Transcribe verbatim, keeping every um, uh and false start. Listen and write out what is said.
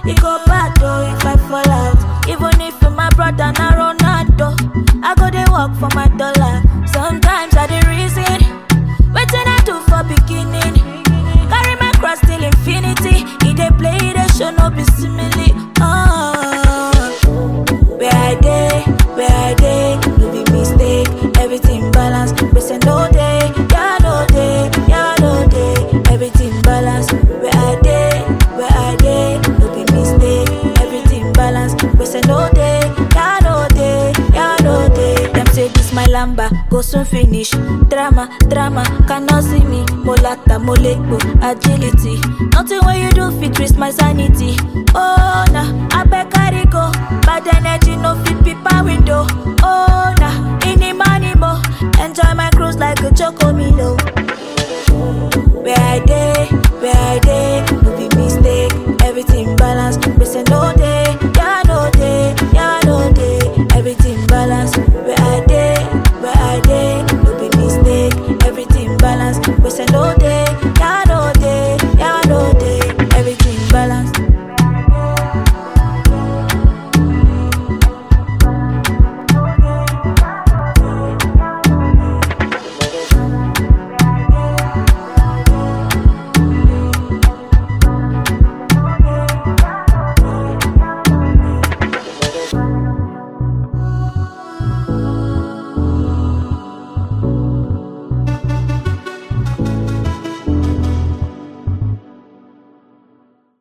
it go bad though if I fall out. Even if you're my brother, na Ronaldo, I go dey work for my dollar. Sometimes I dey reason, wetin I do for beginning. Carry my cross till infinity. He dey play, he dey show, no be simile. Oh, where I dey, where I dey, no be mistake. Everything balance, we say no day, yeah no day, yeah no day. Everything balance, where I dey, where I dey, no be mistake. Everything balance, we say no day, yeah no day, yeah no day. Them say this my lamba, go soon finish. Drama, drama, cannot see me. Molata, moleko, agility. Nothing when you do fit risk my sanity. Oh nah, I beg carry go. Bad energy no fit people window. Oh nah, any money mo. Enjoy my cruise like a chocomilo.